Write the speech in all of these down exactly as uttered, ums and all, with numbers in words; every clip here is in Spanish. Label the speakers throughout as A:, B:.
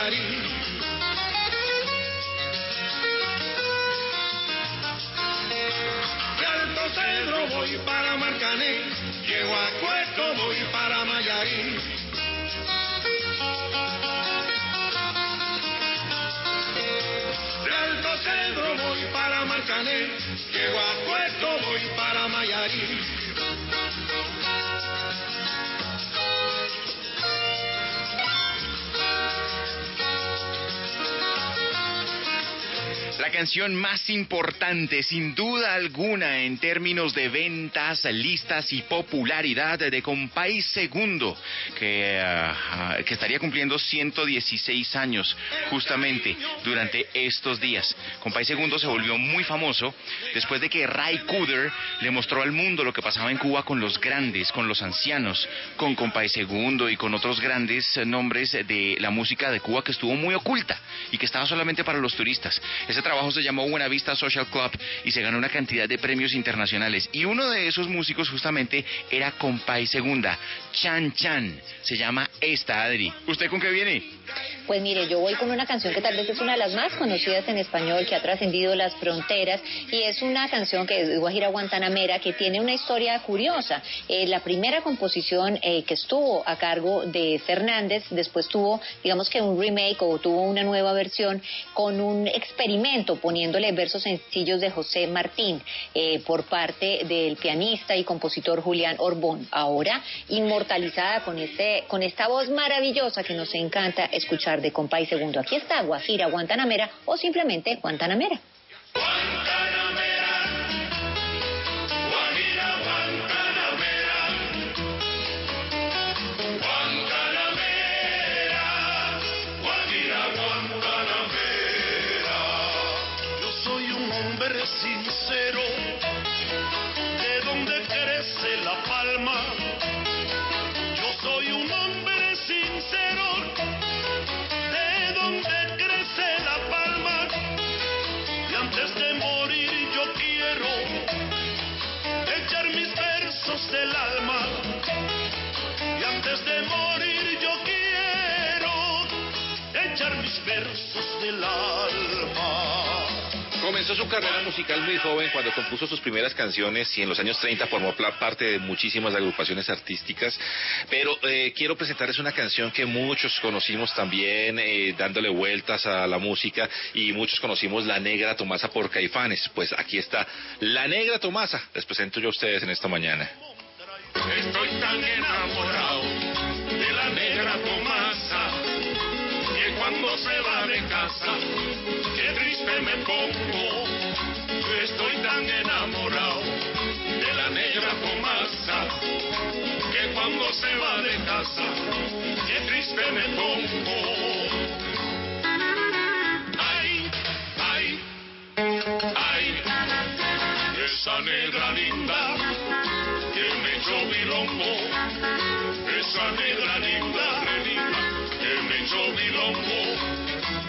A: Mayarín. De Alto Cedro voy para Marcané, llego a Cueto, voy para Mayarín. De Alto Cedro voy para Marcané, llego a Cueto, voy para Mayarín.
B: La canción más importante, sin duda alguna, en términos de ventas, listas y popularidad de Compay Segundo, que, uh, que estaría cumpliendo ciento dieciséis años justamente durante estos días. Compay Segundo se volvió muy famoso después de que Ray Cooder le mostró al mundo lo que pasaba en Cuba con los grandes, con los ancianos, con Compay Segundo y con otros grandes nombres de la música de Cuba que estuvo muy oculta y que estaba solamente para los turistas. Ese trabajo se llamó Buena Vista Social Club y se ganó una cantidad de premios internacionales, y uno de esos músicos justamente era Compay Segunda. Chan Chan se llama esta, Adri. ¿Usted con qué viene?
C: Pues mire, yo voy con una canción que tal vez es una de las más conocidas en español, que ha trascendido las fronteras, y es una canción que es de Guajira Guantanamera, que tiene una historia curiosa. Eh, la primera composición eh, que estuvo a cargo de Fernández, después tuvo, digamos que un remake o tuvo una nueva versión con un experimento, poniéndole versos sencillos de José Martín, eh, por parte del pianista y compositor Julián Orbón. Ahora inmortalizada con, este, con esta voz maravillosa que nos encanta escuchar de Compay Segundo. Aquí está Guajira Guantanamera, o simplemente Guantanamera.
A: Guantanamera, Guajira Guantanamera, Guantanamera, Guajira Guantanamera. Yo soy un hombre sincero, de donde crece la palma. Yo soy un hombre sincero, de donde crece la palma, y antes de morir yo quiero echar mis versos del alma, y antes de morir yo quiero echar mis versos del alma.
D: Comenzó su carrera musical muy joven cuando compuso sus primeras canciones, y en los años treinta formó parte de muchísimas agrupaciones artísticas, pero eh, quiero presentarles una canción que muchos conocimos también, eh, dándole vueltas a la música, y muchos conocimos La Negra Tomasa por Caifanes. Pues aquí está La Negra Tomasa, les presento yo a ustedes en esta mañana.
A: Estoy tan enamorado de la negra Tomasa, que cuando se va de casa, qué triste me pongo. Estoy tan enamorado de la negra Tomasa, que cuando se va de casa, qué triste me pongo. Ay, ay, ay, esa negra linda que me echó bilombo, esa negra linda, linda que me echó bilombo.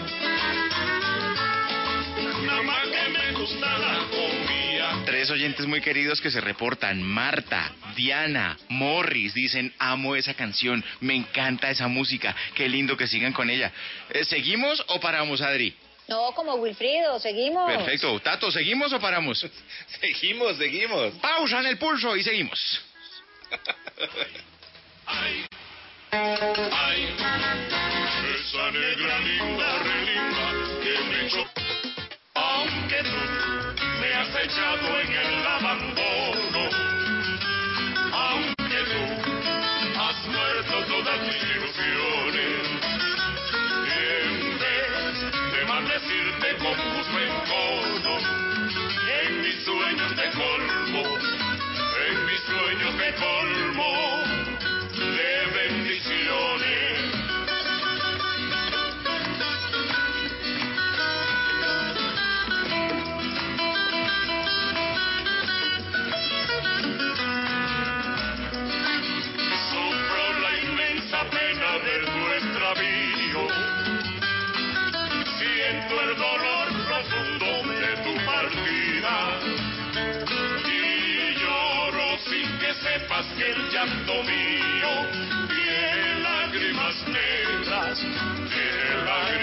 A: Nada más que me gusta la comida.
B: Tres oyentes muy queridos que se reportan: Marta, Diana, Morris, dicen: amo esa canción, me encanta esa música, qué lindo que sigan con ella. Eh, ¿Seguimos o paramos, Adri?
C: No, como Wilfrido, seguimos.
B: Perfecto. Tato, ¿seguimos o paramos?
D: Seguimos, seguimos.
B: Pausa en el pulso y seguimos.
A: Ay, ay, esa negra linda, re linda que me echó. Aunque tú me has echado en el abandono, aunque tú has muerto todas mis ilusiones, en vez de maldecirte con gusto en cono, en mis sueños te colmo, en mis sueños te colmo de bendiciones. Sufro la inmensa pena de tu extravío, siento el dolor profundo de tu partida, y lloro sin que sepas que el llanto mío tiene lágrimas negras, tiene lágrimas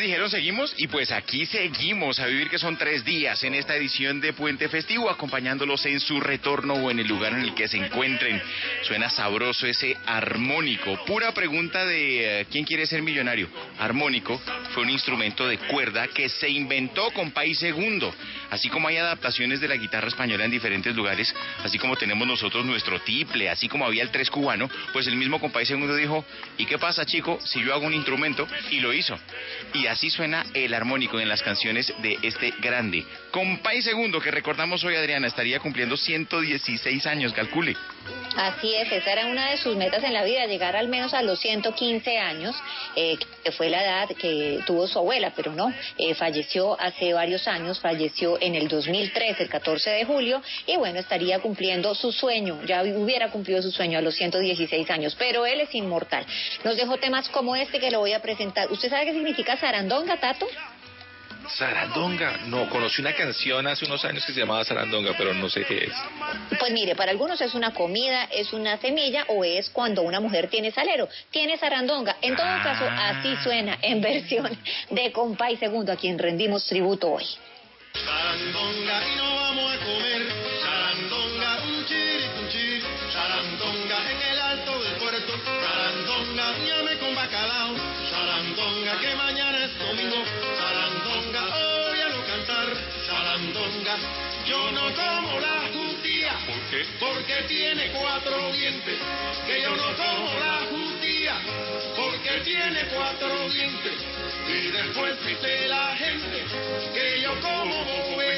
B: dijeron seguimos y pues aquí seguimos a vivir que son tres días en esta edición de Puente Festivo, acompañándolos en su retorno o en el lugar en el que se encuentren. Suena sabroso ese armónico. Pura pregunta de uh, ¿quién quiere ser millonario? Armónico fue un instrumento de cuerda que se inventó Compay Segundo. Así como hay adaptaciones de la guitarra española en diferentes lugares, así como tenemos nosotros nuestro tiple, así como había el tres cubano, pues el mismo Compay Segundo dijo, ¿y qué pasa, chico, si yo hago un instrumento? Y lo hizo. Y así suena el armónico en las canciones de este grande Compay Segundo, que recordamos hoy, Adriana, estaría cumpliendo ciento dieciséis años, calcule.
C: Así es, esa era una de sus metas en la vida, llegar al menos a los ciento quince años, eh, que fue la edad que tuvo su abuela, pero no, eh, falleció hace varios años, falleció en el dos mil tres, el catorce de julio, y bueno, estaría cumpliendo su sueño, ya hubiera cumplido su sueño a los ciento dieciséis años, pero él es inmortal. Nos dejó temas como este que lo voy a presentar. ¿Usted sabe qué significa sarandonga, Tato?
D: Sarandonga, no, conocí una canción hace unos años que se llamaba Sarandonga, pero no sé qué es.
C: Pues mire, para algunos es una comida, es una semilla o es cuando una mujer tiene salero, tiene sarandonga. En todo caso, así suena en versión de Compay Segundo, a quien rendimos tributo hoy.
A: Sarandonga y no vamos a comer, sarandonga, un chiri, un chiri, sarandonga en el alto del puerto, sarandonga, ñame con bacalao, sarandonga que mañana es domingo, sarandonga, óyalo cantar, sarandonga, yo no como la judía, ¿por qué? Porque tiene cuatro dientes, que yo no como la judía, porque tiene cuatro dientes, y después dice la gente que yo como bobe.